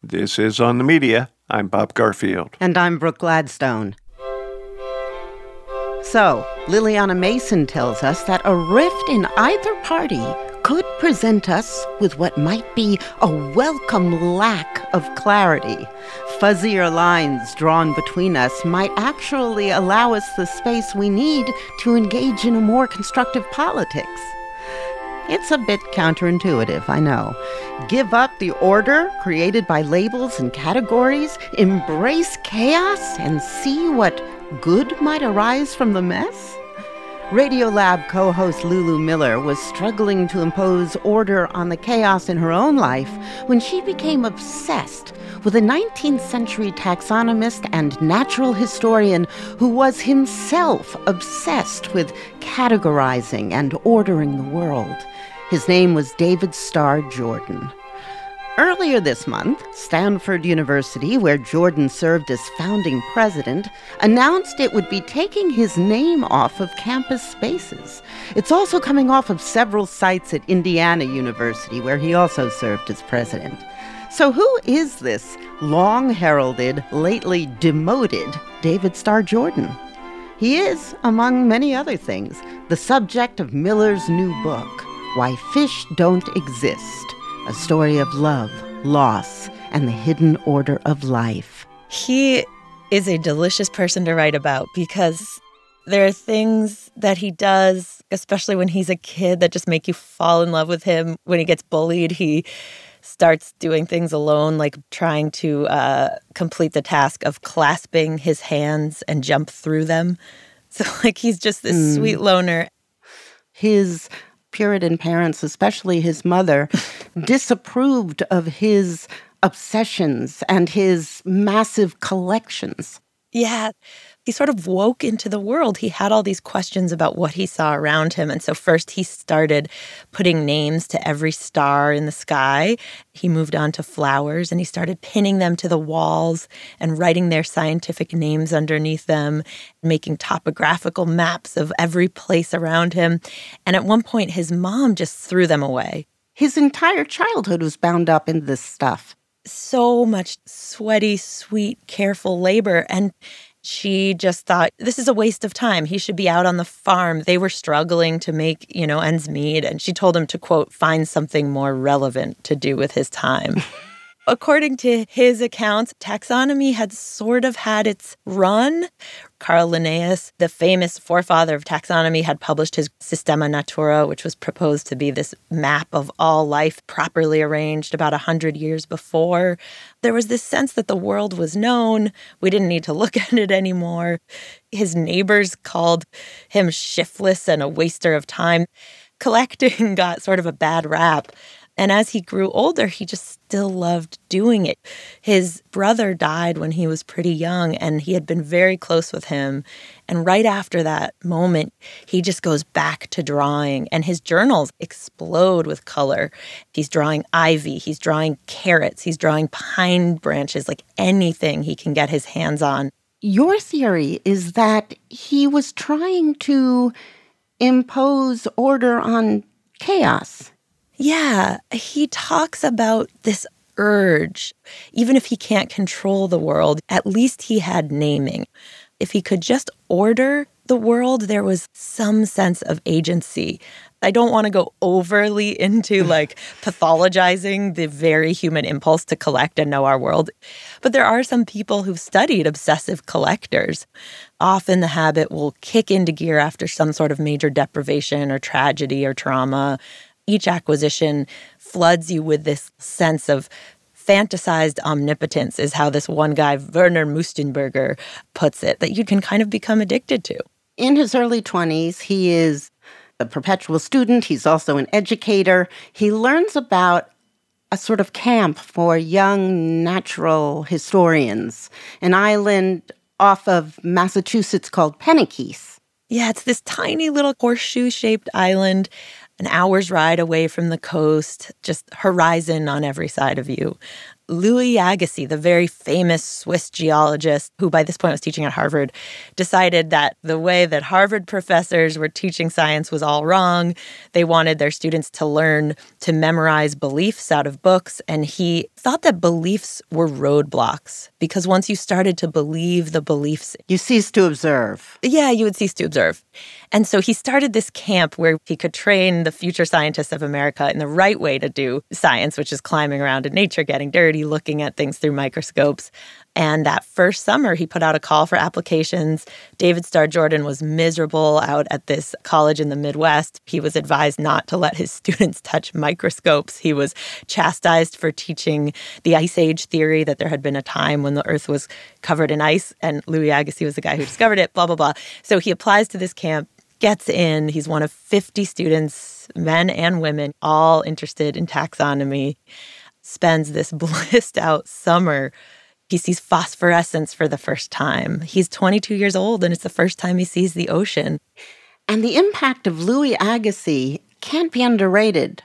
This is On the Media. I'm Bob Garfield. And I'm Brooke Gladstone. So, Liliana Mason tells us that a rift in either party could present us with what might be a welcome lack of clarity. Fuzzier lines drawn between us might actually allow us the space we need to engage in a more constructive politics. It's a bit counterintuitive, I know. Give up the order created by labels and categories, embrace chaos, and see what good might arise from the mess? Radiolab co-host Lulu Miller was struggling to impose order on the chaos in her own life when she became obsessed with a 19th century taxonomist and natural historian who was himself obsessed with categorizing and ordering the world. His name was David Starr Jordan. Earlier this month, Stanford University, where Jordan served as founding president, announced it would be taking his name off of campus spaces. It's also coming off of several sites at Indiana University, where he also served as president. So who is this long-heralded, lately demoted David Starr Jordan? He is, among many other things, the subject of Miller's new book, Why Fish Don't Exist, a story of love, loss, and the hidden order of life. He is a delicious person to write about because there are things that he does, especially when he's a kid, that just make you fall in love with him. When he gets bullied, he starts doing things alone, like trying to complete the task of clasping his hands and jump through them. So, he's just this sweet loner. His Puritan parents, especially his mother, disapproved of his obsessions and his massive collections. Yeah, he sort of woke into the world. He had all these questions about what he saw around him. And so first he started putting names to every star in the sky. He moved on to flowers and he started pinning them to the walls and writing their scientific names underneath them, making topographical maps of every place around him. And at one point, his mom just threw them away. His entire childhood was bound up in this stuff. So much sweaty, sweet, careful labor. And she just thought, this is a waste of time. He should be out on the farm. They were struggling to make, ends meet. And she told him to, quote, find something more relevant to do with his time. According to his accounts, taxonomy had sort of had its run. Carl Linnaeus, the famous forefather of taxonomy, had published his Systema Naturae, which was proposed to be this map of all life properly arranged about 100 years before. There was this sense that the world was known. We didn't need to look at it anymore. His neighbors called him shiftless and a waster of time. Collecting got sort of a bad rap. And as he grew older, he just still loved doing it. His brother died when he was pretty young, and he had been very close with him. And right after that moment, he just goes back to drawing, and his journals explode with color. He's drawing ivy, he's drawing carrots, he's drawing pine branches, like anything he can get his hands on. Your theory is that he was trying to impose order on chaos. Yeah, he talks about this urge. Even if he can't control the world, at least he had naming. If he could just order the world, there was some sense of agency. I don't want to go overly into pathologizing the very human impulse to collect and know our world. But there are some people who've studied obsessive collectors. Often the habit will kick into gear after some sort of major deprivation or tragedy or trauma. Each acquisition floods you with this sense of fantasized omnipotence, is how this one guy, Werner Mustenberger, puts it, that you can kind of become addicted to. In his early 20s, he is a perpetual student. He's also an educator. He learns about a sort of camp for young natural historians, an island off of Massachusetts called Penikese. Yeah, it's this tiny little horseshoe-shaped island, an hour's ride away from the coast, just horizon on every side of you. Louis Agassiz, the very famous Swiss geologist, who by this point was teaching at Harvard, decided that the way that Harvard professors were teaching science was all wrong. They wanted their students to learn to memorize beliefs out of books, and he thought that beliefs were roadblocks, because once you started to believe the beliefs, you cease to observe. Yeah, you would cease to observe. And so he started this camp where he could train the future scientists of America in the right way to do science, which is climbing around in nature, getting dirty, looking at things through microscopes. And that first summer, he put out a call for applications. David Starr Jordan was miserable out at this college in the Midwest. He was advised not to let his students touch microscopes. He was chastised for teaching the Ice Age theory, that there had been a time when the Earth was covered in ice, and Louis Agassiz was the guy who discovered it, blah, blah, blah. So he applies to this camp, gets in. He's one of 50 students, men and women, all interested in taxonomy, spends this blissed out summer. He sees phosphorescence for the first time. He's 22 years old, and it's the first time he sees the ocean. And the impact of Louis Agassiz can't be underrated.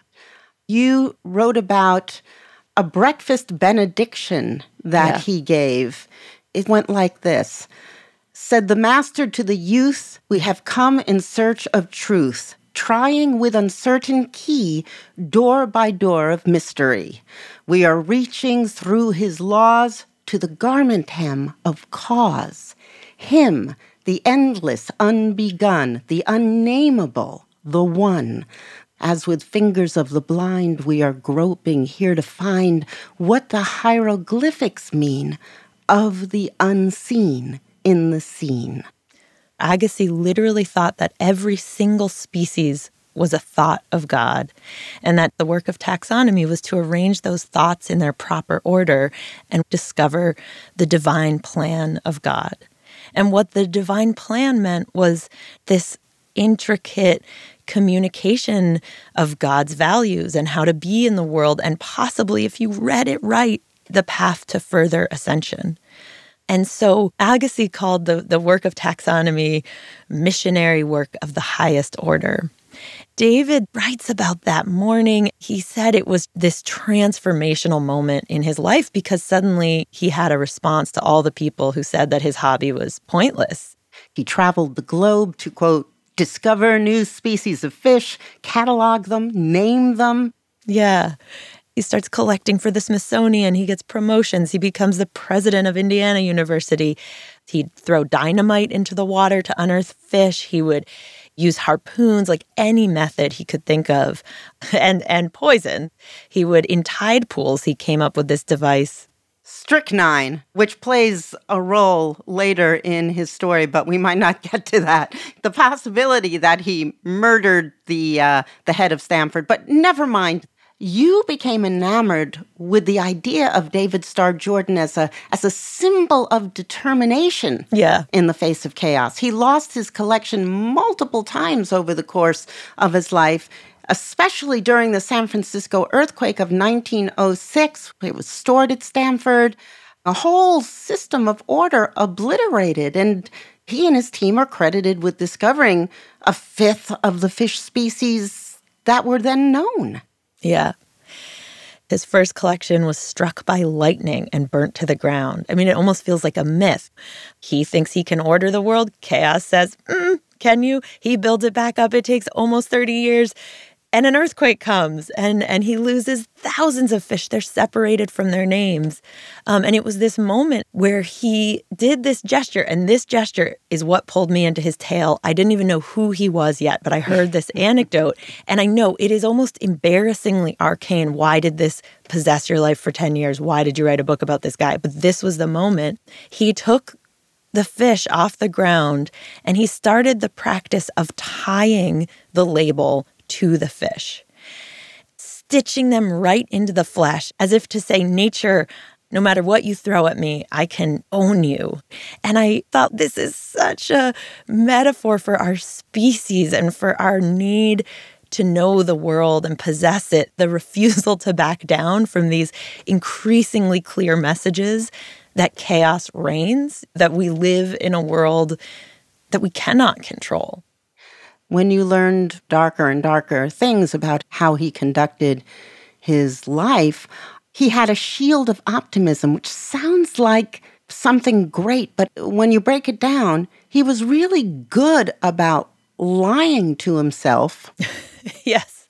You wrote about a breakfast benediction that he gave. It went like this. Said the master to the youth, "We have come in search of truth, trying with uncertain key door by door of mystery. We are reaching through his laws to the garment hem of cause. Him, the endless, unbegun, the unnameable, the one. As with fingers of the blind, we are groping here to find what the hieroglyphics mean of the unseen in the scene." Agassiz literally thought that every single species was a thought of God, and that the work of taxonomy was to arrange those thoughts in their proper order and discover the divine plan of God. And what the divine plan meant was this intricate communication of God's values and how to be in the world, and possibly, if you read it right, the path to further ascension. And so Agassiz called the work of taxonomy missionary work of the highest order. David writes about that morning. He said it was this transformational moment in his life because suddenly he had a response to all the people who said that his hobby was pointless. He traveled the globe to, quote, discover new species of fish, catalog them, name them. Yeah. He starts collecting for the Smithsonian. He gets promotions. He becomes the president of Indiana University. He'd throw dynamite into the water to unearth fish. He would use harpoons, like any method he could think of, and poison. He would, in tide pools, he came up with this device. Strychnine, which plays a role later in his story, but we might not get to that. The possibility that he murdered the head of Stanford, but never mind. You became enamored with the idea of David Starr Jordan as a symbol of determination in the face of chaos. He lost his collection multiple times over the course of his life, especially during the San Francisco earthquake of 1906. It was stored at Stanford. A whole system of order obliterated, and he and his team are credited with discovering a fifth of the fish species that were then known. Yeah. His first collection was struck by lightning and burnt to the ground. I mean, it almost feels like a myth. He thinks he can order the world. Chaos says, can you? He builds it back up. It takes almost 30 years. And an earthquake comes, and he loses thousands of fish. They're separated from their names. And it was this moment where he did this gesture, and this gesture is what pulled me into his tale. I didn't even know who he was yet, but I heard this anecdote, and I know it is almost embarrassingly arcane. Why did this possess your life for 10 years? Why did you write a book about this guy? But this was the moment. He took the fish off the ground, and he started the practice of tying the label to the fish, stitching them right into the flesh, as if to say, nature, no matter what you throw at me, I can own you. And I thought this is such a metaphor for our species and for our need to know the world and possess it, the refusal to back down from these increasingly clear messages that chaos reigns, that we live in a world that we cannot control. When you learned darker and darker things about how he conducted his life, He had a shield of optimism, which sounds like something great, but when you break it down, he was really good about lying to himself. Yes.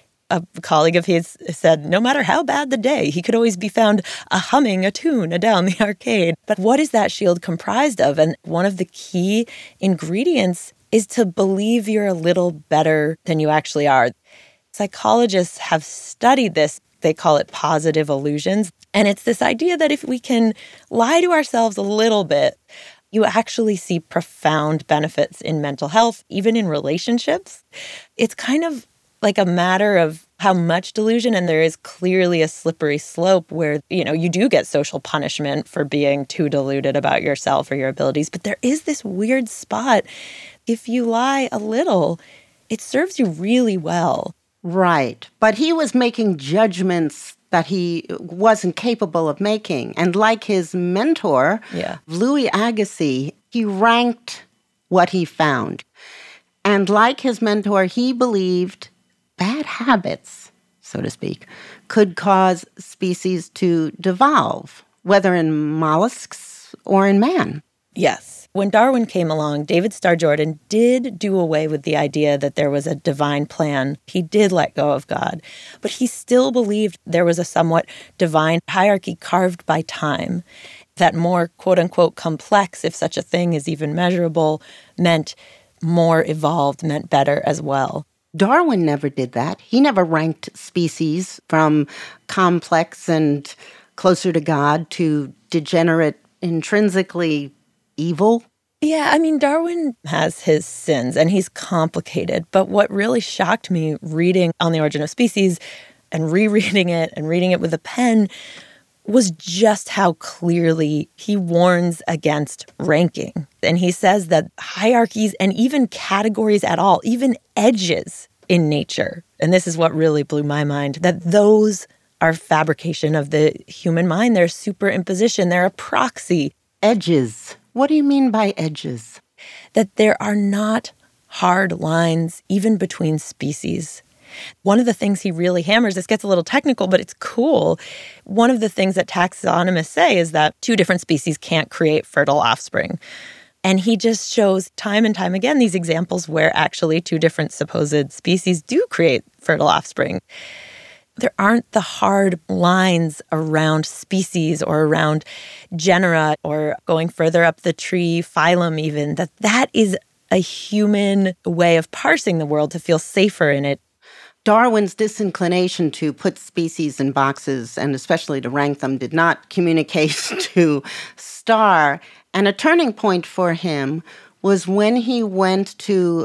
A colleague of his said, no matter how bad the day, he could always be found humming a tune down the arcade. But what is that shield comprised of? And one of the key ingredients is to believe you're a little better than you actually are. Psychologists have studied this. They call it positive illusions. And it's this idea that if we can lie to ourselves a little bit, you actually see profound benefits in mental health, even in relationships. It's kind of like a matter of how much delusion, and there is clearly a slippery slope where, you do get social punishment for being too deluded about yourself or your abilities. But there is this weird spot. If you lie a little, it serves you really well. Right. But he was making judgments that he wasn't capable of making. And like his mentor, Louis Agassiz, he ranked what he found. And like his mentor, he believed bad habits, so to speak, could cause species to devolve, whether in mollusks or in man. Yes. When Darwin came along, David Starr Jordan did do away with the idea that there was a divine plan. He did let go of God, but he still believed there was a somewhat divine hierarchy carved by time, that more quote-unquote complex, if such a thing is even measurable, meant more evolved, meant better as well. Darwin never did that. He never ranked species from complex and closer to God to degenerate, intrinsically evil. Yeah, I mean, Darwin has his sins and he's complicated. But what really shocked me reading On the Origin of Species and rereading it and reading it with a pen was just how clearly he warns against ranking. And he says that hierarchies and even categories at all, even edges in nature, and this is what really blew my mind, that those are fabrication of the human mind. They're superimposition. They're a proxy. Edges. What do you mean by edges? That there are not hard lines even between species. One of the things he really hammers, this gets a little technical, but it's cool. One of the things that taxonomists say is that two different species can't create fertile offspring. And he just shows time and time again these examples where actually two different supposed species do create fertile offspring. There aren't the hard lines around species or around genera or going further up the tree, phylum even, that is a human way of parsing the world to feel safer in it. Darwin's disinclination to put species in boxes, and especially to rank them, did not communicate to Starr. And a turning point for him was when he went to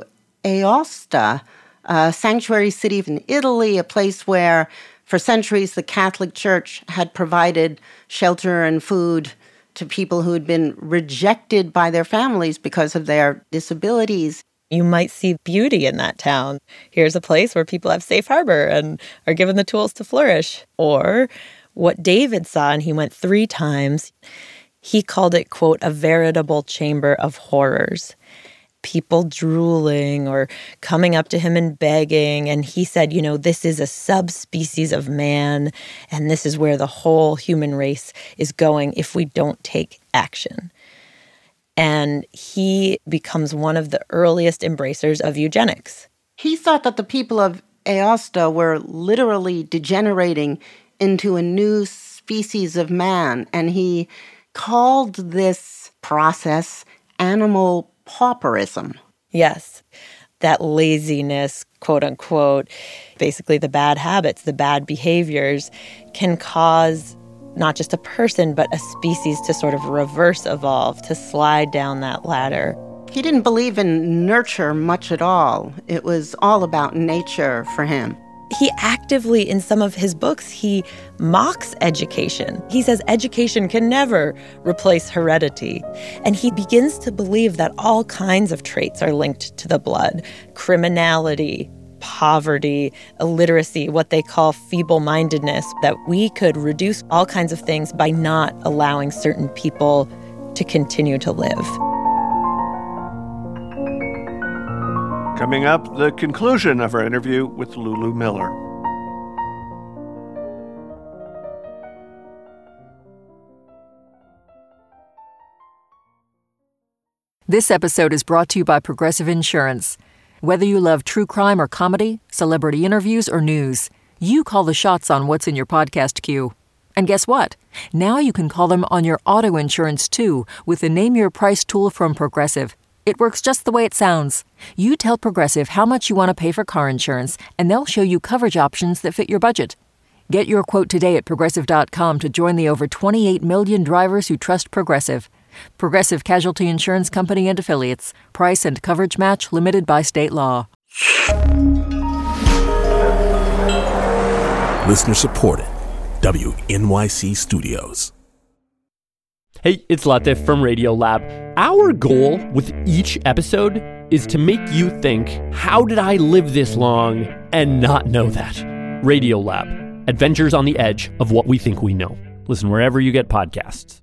Aosta, a sanctuary city in Italy, a place where for centuries the Catholic Church had provided shelter and food to people who had been rejected by their families because of their disabilities. You might see beauty in that town. Here's a place where people have safe harbor and are given the tools to flourish. Or what David saw, and he went 3 times, he called it, quote, a veritable chamber of horrors. People drooling or coming up to him and begging. And he said, this is a subspecies of man, and this is where the whole human race is going if we don't take action. And he becomes one of the earliest embracers of eugenics. He thought that the people of Aosta were literally degenerating into a new species of man, and he called this process animal pauperism. Yes, that laziness, quote unquote, basically the bad habits, the bad behaviors can cause not just a person, but a species to sort of reverse evolve, to slide down that ladder. He didn't believe in nurture much at all. It was all about nature for him. He actively, in some of his books, he mocks education. He says education can never replace heredity. And he begins to believe that all kinds of traits are linked to the blood. Criminality, poverty, illiteracy, what they call feeble-mindedness, that we could reduce all kinds of things by not allowing certain people to continue to live. Coming up, the conclusion of our interview with Lulu Miller. This episode is brought to you by Progressive Insurance. Whether you love true crime or comedy, celebrity interviews or news, you call the shots on what's in your podcast queue. And guess what? Now you can call them on your auto insurance too with the Name Your Price tool from Progressive. It works just the way it sounds. You tell Progressive how much you want to pay for car insurance, and they'll show you coverage options that fit your budget. Get your quote today at Progressive.com to join the over 28 million drivers who trust Progressive. Progressive Casualty Insurance Company and Affiliates. Price and coverage match limited by state law. Listener supported. WNYC Studios. Hey, it's Latif from Radiolab. Our goal with each episode is to make you think, how did I live this long and not know that? Radiolab, adventures on the edge of what we think we know. Listen wherever you get podcasts.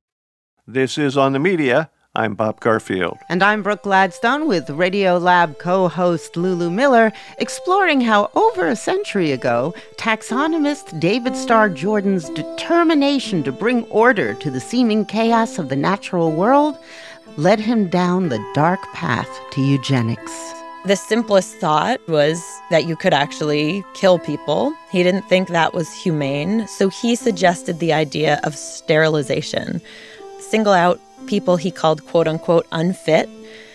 This is On the Media. I'm Bob Garfield. And I'm Brooke Gladstone with Radiolab co-host Lulu Miller, exploring how over a century ago, taxonomist David Starr Jordan's determination to bring order to the seeming chaos of the natural world led him down the dark path to eugenics. The simplest thought was that you could actually kill people. He didn't think that was humane, so he suggested the idea of sterilization. Single out people he called quote-unquote unfit.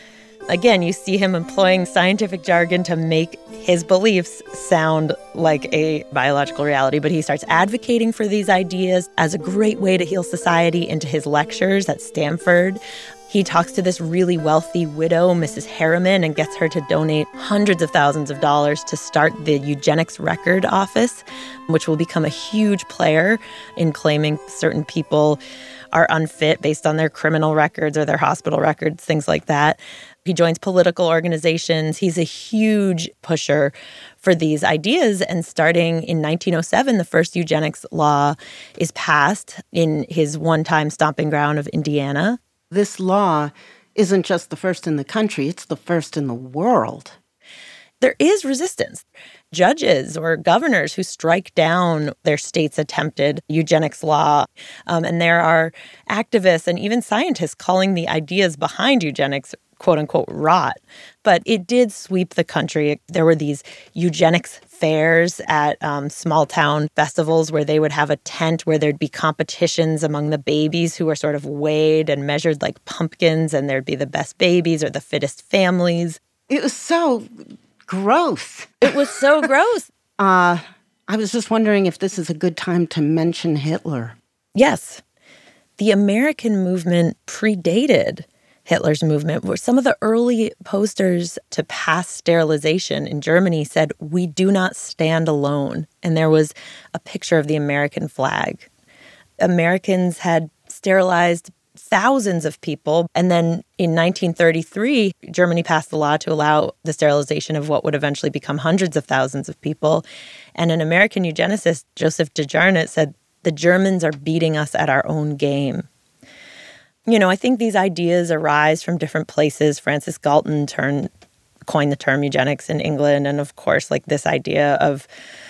Again, you see him employing scientific jargon to make his beliefs sound like a biological reality, but he starts advocating for these ideas as a great way to heal society into his lectures at Stanford. He talks to this really wealthy widow, Mrs. Harriman, and gets her to donate hundreds of thousands of dollars to start the Eugenics Record Office, which will become a huge player in claiming certain people are unfit based on their criminal records or their hospital records, things like that. He joins political organizations. He's a huge pusher for these ideas. And starting in 1907, the first eugenics law is passed in his one-time stomping ground of Indiana. This law isn't just the first in the country, it's the first in the world. There is resistance. Judges or governors who strike down their state's attempted eugenics law. And there are activists and even scientists calling the ideas behind eugenics, quote unquote, rot. But it did sweep the country. There were these eugenics fairs at small town festivals where they would have a tent where there'd be competitions among the babies who were sort of weighed and measured like pumpkins, and there'd be the best babies or the fittest families. It was so gross. It was so gross. I was just wondering if this is a good time to mention Hitler. Yes. The American movement predated Hitler's movement, where some of the early posters to pass sterilization in Germany said, "We do not stand alone." And there was a picture of the American flag. Americans had sterilized thousands of people. And then in 1933, Germany passed the law to allow the sterilization of what would eventually become hundreds of thousands of people. And an American eugenicist, Joseph DeJarnett, said, "The Germans are beating us at our own game." You know, I think these ideas arise from different places. Francis Galton coined the term eugenics in England. And of course, like this idea of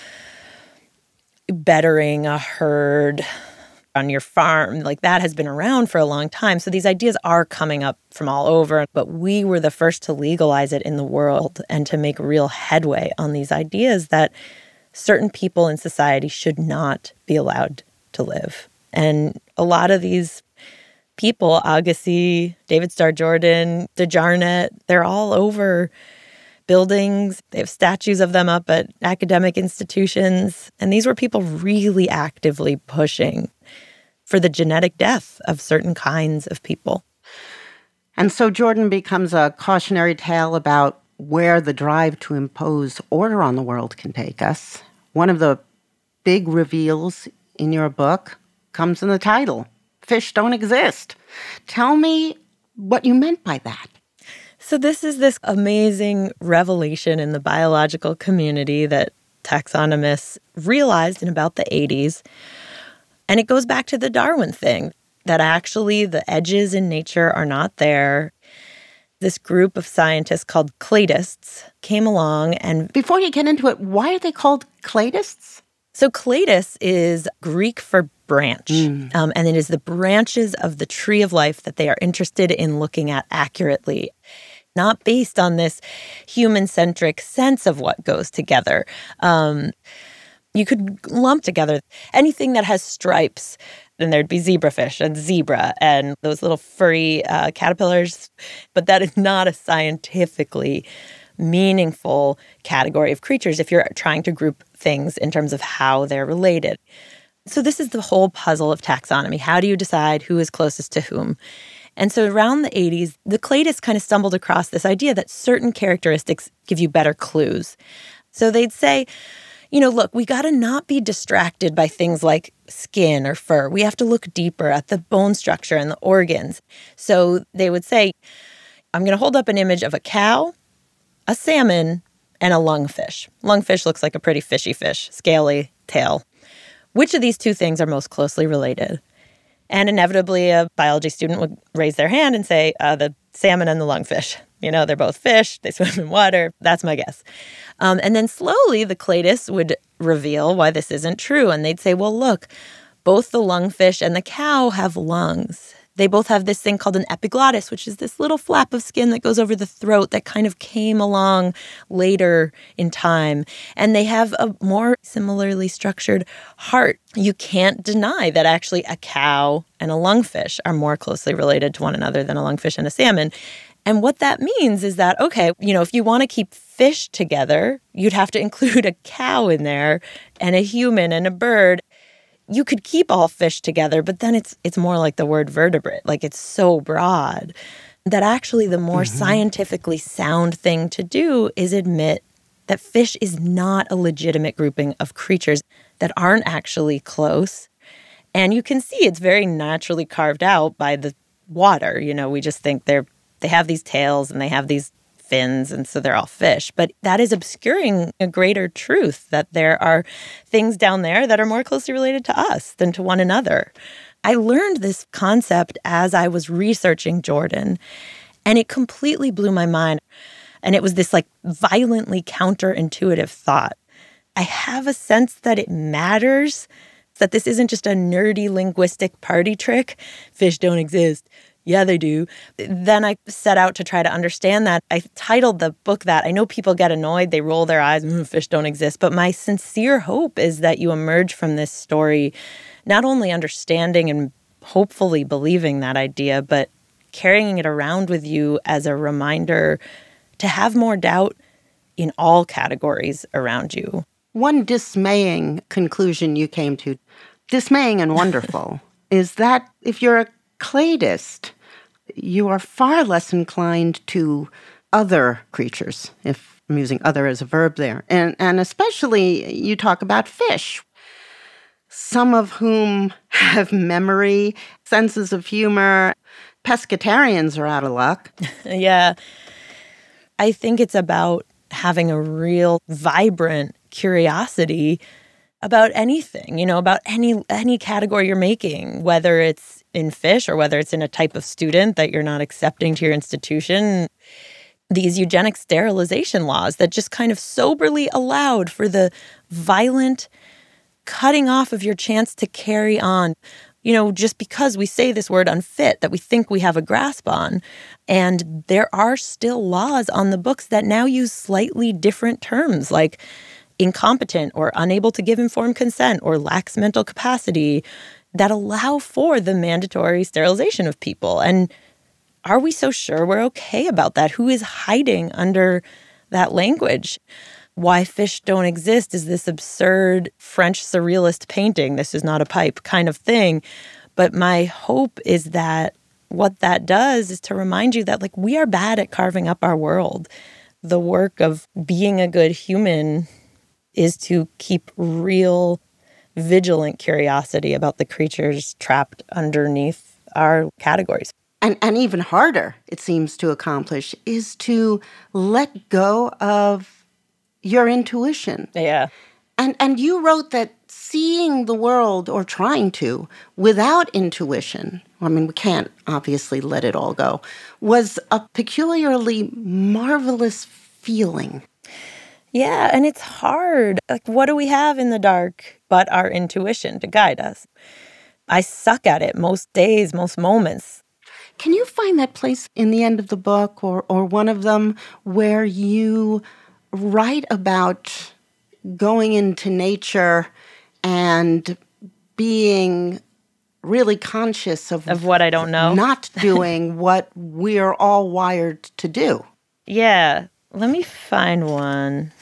bettering a herd on your farm, like that has been around for a long time. So these ideas are coming up from all over, but we were the first to legalize it in the world and to make real headway on these ideas that certain people in society should not be allowed to live. And a lot of these people, Agassi, David Starr Jordan, DeJarnett, they're all over buildings. They have statues of them up at academic institutions. And these were people really actively pushing for the genetic death of certain kinds of people. And so Jordan becomes a cautionary tale about where the drive to impose order on the world can take us. One of the big reveals in your book comes in the title, Fish Don't Exist. Tell me what you meant by that. So this is this amazing revelation in the biological community that taxonomists realized in about the 80s. And it goes back to the Darwin thing, that actually the edges in nature are not there. This group of scientists called cladists came along and... Before you get into it, why are they called cladists? So cladis is Greek for branch. And it is the branches of the tree of life that they are interested in looking at accurately, not based on this human-centric sense of what goes together. You could lump together anything that has stripes, and there'd be zebrafish and zebra and those little furry caterpillars. But that is not a scientifically meaningful category of creatures if you're trying to group things in terms of how they're related. So this is the whole puzzle of taxonomy. How do you decide who is closest to whom? And so around the 80s, the cladists kind of stumbled across this idea that certain characteristics give you better clues. So they'd say, look, we got to not be distracted by things like skin or fur. We have to look deeper at the bone structure and the organs. So they would say, I'm going to hold up an image of a cow, a salmon, and a lungfish. Lungfish looks like a pretty fishy fish, scaly tail. Which of these two things are most closely related? And inevitably, a biology student would raise their hand and say, the salmon and the lungfish. They're both fish. They swim in water. That's my guess. And then slowly, the cladists would reveal why this isn't true. And they'd say, well, look, both the lungfish and the cow have lungs. They both have this thing called an epiglottis, which is this little flap of skin that goes over the throat that kind of came along later in time. And they have a more similarly structured heart. You can't deny that actually a cow and a lungfish are more closely related to one another than a lungfish and a salmon. And what that means is that, okay, if you want to keep fish together, you'd have to include a cow in there and a human and a bird. You could keep all fish together, but then it's more like the word vertebrate. Like, it's so broad that actually the more scientifically sound thing to do is admit that fish is not a legitimate grouping of creatures that aren't actually close. And you can see it's very naturally carved out by the water. We just think they have these tails and they have these fins, and so they're all fish. But that is obscuring a greater truth, that there are things down there that are more closely related to us than to one another. I learned this concept as I was researching Jordan, and it completely blew my mind. And it was this violently counterintuitive thought. I have a sense that it matters, that this isn't just a nerdy linguistic party trick. Fish don't exist. Yeah, they do. Then I set out to try to understand that. I titled the book that. I know people get annoyed. They roll their eyes, fish don't exist. But my sincere hope is that you emerge from this story not only understanding and hopefully believing that idea, but carrying it around with you as a reminder to have more doubt in all categories around you. One dismaying conclusion you came to, dismaying and wonderful, is that if you're a cladist, you are far less inclined to other creatures, if I'm using other as a verb there. And especially you talk about fish, some of whom have memory, senses of humor. Pescatarians are out of luck. Yeah. I think it's about having a real vibrant curiosity about anything, about any category you're making, whether it's in fish or whether it's in a type of student that you're not accepting to your institution. These eugenic sterilization laws that just kind of soberly allowed for the violent cutting off of your chance to carry on, just because we say this word unfit that we think we have a grasp on. And there are still laws on the books that now use slightly different terms like incompetent or unable to give informed consent or lacks mental capacity that allow for the mandatory sterilization of people. And are we so sure we're okay about that? Who is hiding under that language? Why fish don't exist is this absurd French surrealist painting, this is not a pipe kind of thing. But my hope is that what that does is to remind you that we are bad at carving up our world. The work of being a good human is to keep real, vigilant curiosity about the creatures trapped underneath our categories. And even harder, it seems to accomplish, is to let go of your intuition. Yeah. And you wrote that seeing the world, or trying to, without intuition, we can't obviously let it all go, was a peculiarly marvelous feeling. Yeah, and it's hard. What do we have in the dark but our intuition to guide us? I suck at it most days, most moments. Can you find that place in the end of the book or one of them where you write about going into nature and being really conscious of what I don't know? Not doing what we're all wired to do? Yeah. Let me find one.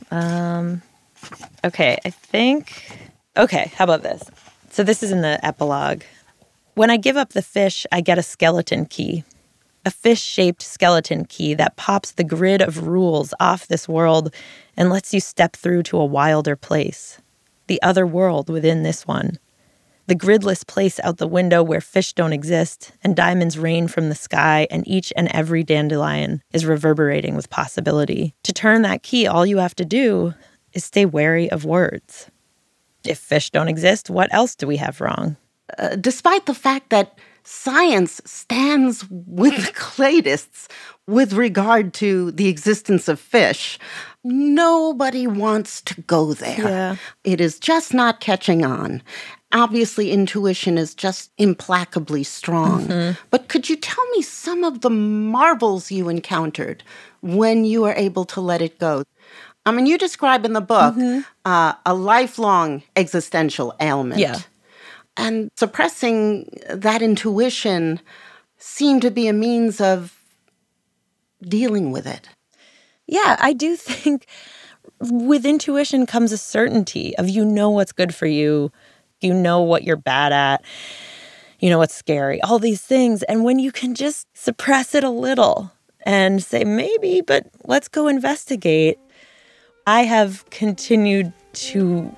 Okay, I think... Okay, how about this? So this is in the epilogue. When I give up the fish, I get a skeleton key. A fish-shaped skeleton key that pops the grid of rules off this world and lets you step through to a wilder place. The other world within this one. The gridless place out the window where fish don't exist and diamonds rain from the sky and each and every dandelion is reverberating with possibility. To turn that key, all you have to do is stay wary of words. If fish don't exist, what else do we have wrong? Despite the fact that science stands with the cladists with regard to the existence of fish, nobody wants to go there. Yeah. It is just not catching on. Obviously, intuition is just implacably strong. Mm-hmm. But could you tell me some of the marvels you encountered when you were able to let it go? I mean, you describe in the book a lifelong existential ailment. Yeah. And suppressing that intuition seemed to be a means of dealing with it. Yeah, I do think with intuition comes a certainty of you know what's good for you, you know what you're bad at, you know what's scary, all these things. And when you can just suppress it a little and say, maybe, but let's go investigate. I have continued to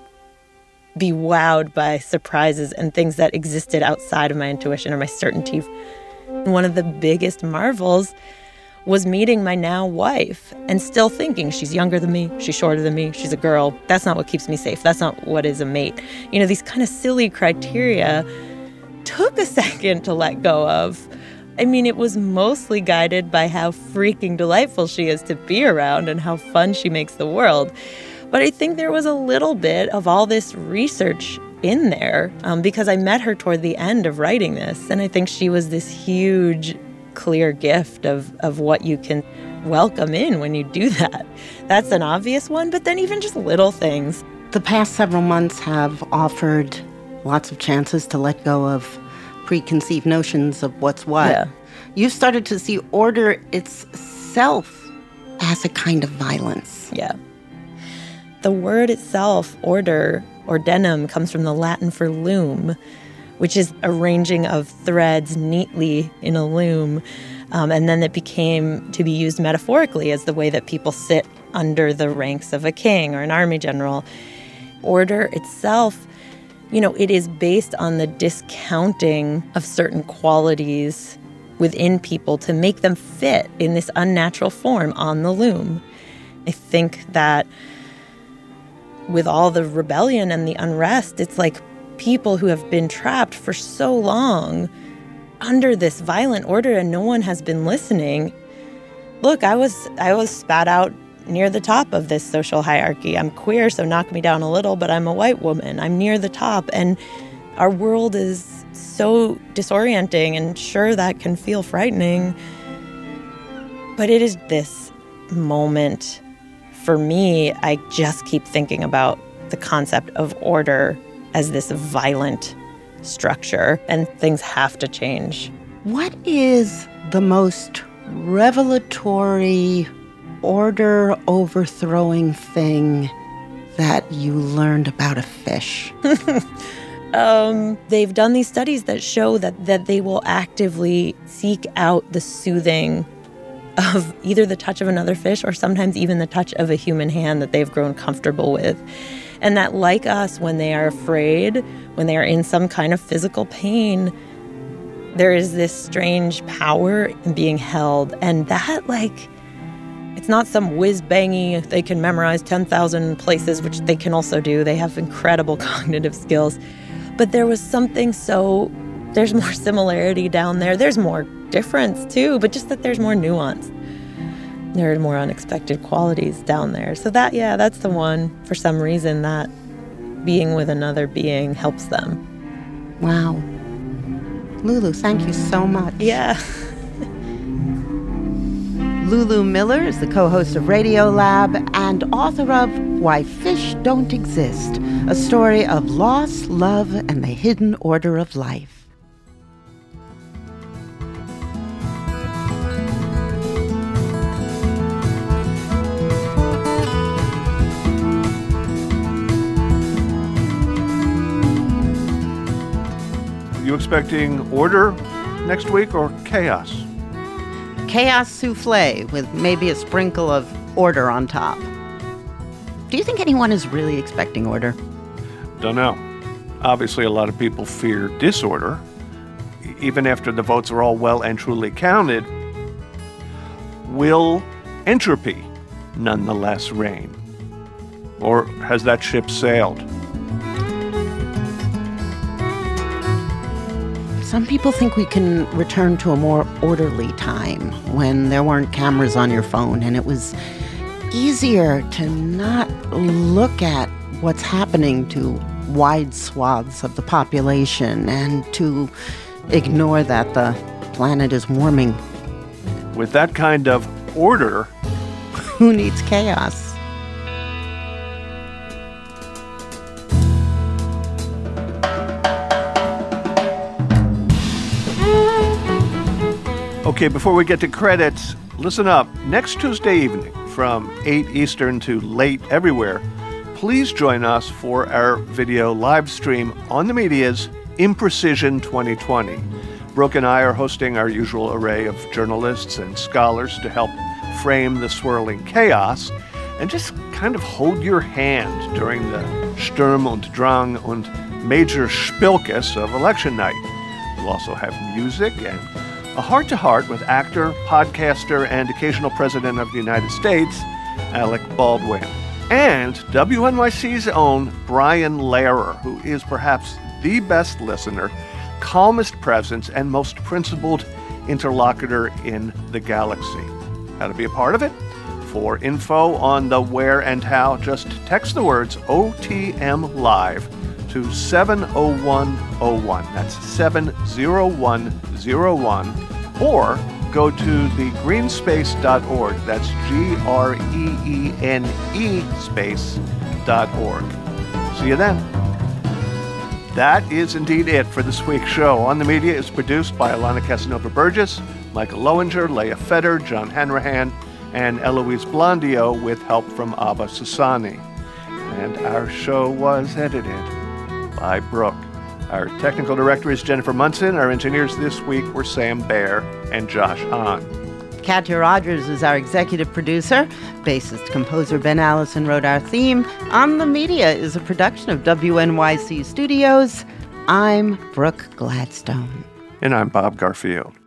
be wowed by surprises and things that existed outside of my intuition or my certainty. One of the biggest marvels was meeting my now wife and still thinking she's younger than me, she's shorter than me, she's a girl. That's not what keeps me safe. That's not what is a mate. You know, these kind of silly criteria took a second to let go of. I mean, it was mostly guided by how freaking delightful she is to be around and how fun she makes the world. But I think there was a little bit of all this research in there because I met her toward the end of writing this. And I think she was this huge, clear gift of what you can welcome in when you do that. That's an obvious one, but then even just little things. The past several months have offered lots of chances to let go of preconceived notions of what's what. Yeah. You've started to see order itself as a kind of violence. Yeah. The word itself, order, ordenum, comes from the Latin for loom, which is arranging of threads neatly in a loom. And then it became to be used metaphorically as the way that people sit under the ranks of a king or an army general. Order itself, you know, it is based on the discounting of certain qualities within people to make them fit in this unnatural form on the loom. I think that with all the rebellion and the unrest, it's like people who have been trapped for so long under this violent order and no one has been listening. Look, I was spat out near the top of this social hierarchy. I'm queer, so knock me down a little, but I'm a white woman. I'm near the top, and our world is so disorienting, and sure, that can feel frightening. But it is this moment. For me, I just keep thinking about the concept of order as this violent structure, and things have to change. What is the most revelatory, order-overthrowing thing that you learned about a fish? They've done these studies that show that they will actively seek out the soothing of either the touch of another fish or sometimes even the touch of a human hand that they've grown comfortable with. And that, like us, when they are afraid, when they are in some kind of physical pain, there is this strange power in being held. And that, it's not some whiz-bangy, they can memorize 10,000 places, which they can also do. They have incredible cognitive skills. But there was something there's more similarity down there. There's more difference, too, but just that there's more nuance. There are more unexpected qualities down there. So that's the one, for some reason, that being with another being helps them. Wow. Lulu, thank you so much. Yeah. Lulu Miller is the co-host of Radiolab and author of Why Fish Don't Exist, a story of loss, love, and the hidden order of life. You expecting order next week or chaos? Chaos souffle with maybe a sprinkle of order on top. Do you think anyone is really expecting order? Don't know. Obviously, a lot of people fear disorder. Even after the votes are all well and truly counted, will entropy nonetheless reign? Or has that ship sailed? Some people think we can return to a more orderly time when there weren't cameras on your phone and it was easier to not look at what's happening to wide swaths of the population and to ignore that the planet is warming. With that kind of order, who needs chaos? Okay, before we get to credits, listen up. Next Tuesday evening from 8 Eastern to late everywhere, please join us for our video live stream on the media's Imprecision 2020. Brooke and I are hosting our usual array of journalists and scholars to help frame the swirling chaos and just kind of hold your hand during the Sturm und Drang und Major Spilkes of election night. We'll also have music and a heart-to-heart with actor, podcaster, and occasional president of the United States, Alec Baldwin. And WNYC's own Brian Lehrer, who is perhaps the best listener, calmest presence, and most principled interlocutor in the galaxy. How to be a part of it? For info on the where and how, just text the words OTM Live to 70101. That's 70101. Or go to thegreenspace.org. That's GREENE space.org. See you then. That is indeed it for this week's show. On the Media is produced by Alana Casanova-Burgess, Michael Lowinger, Leah Feder, John Hanrahan, and Eloise Blondio with help from Abba Sassani. And our show was edited by Brooke. Our technical director is Jennifer Munson. Our engineers this week were Sam Baer and Josh Hahn. Katya Rogers is our executive producer. Bassist composer Ben Allison wrote our theme. On the Media is a production of WNYC Studios. I'm Brooke Gladstone. And I'm Bob Garfield.